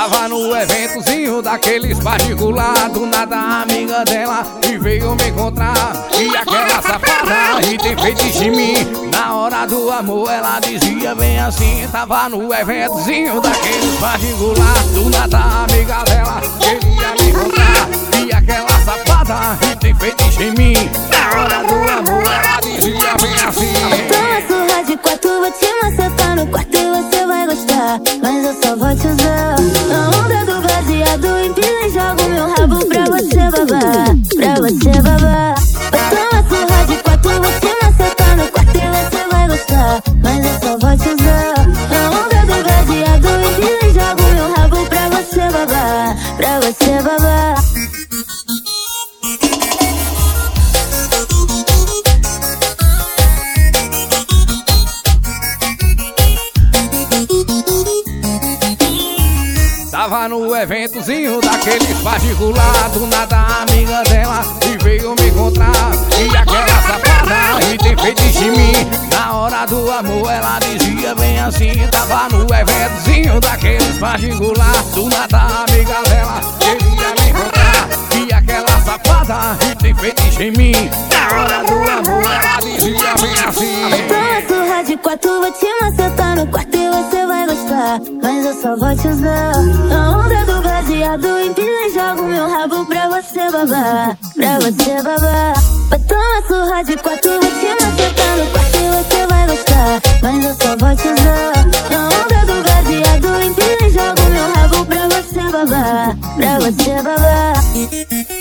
Tava no eventozinho daqueles particular. Do nada a amiga dela e veio me encontrar. E aquela safada e tem feitiço em mim. Na hora do amor ela dizia bem assim. Tava no eventozinho daqueles particular. Do nada a amiga dela queria me encontrar. E aquela safada e tem feitiço em mim. Na hora do amor ela dizia bem assim. Toma surra de quatro, vou te macetar no quarto e você vai gostar. Mas eu só vou te usar. Na onda do baseado, empina e jogo meu rabo pra você babar. Pra você babar. Toma surra de quatro, vou te macetar no quarto e você vai gostar. Mas eu só vou te usar. Na onda do baseado, empina e jogo meu rabo pra você babar. Pra você babar. Tava no eventozinho daqueles particular. Do nada a amiga dela e veio me encontrar. E aquela safada e tem feitiço em mim. Na hora do amor ela dizia bem assim. Tava no eventozinho daqueles particular. Do nada a amiga dela queria me encontrar. E aquela safada e tem feitiço em mim. Na hora do amor ela dizia bem assim. Toma surra de quatro, vou te macetar no quarto e você vai gostar. Mas eu só vou te usar. Na onda do baseado, empina e jogo meu rabo pra você babar. Pra você babar. Toma surra de quatro, vou te macetar no quarto e você vai gostar. Mas eu só vou te usar. Na onda do baseado, empina e jogo meu rabo pra você babar. Pra você babar.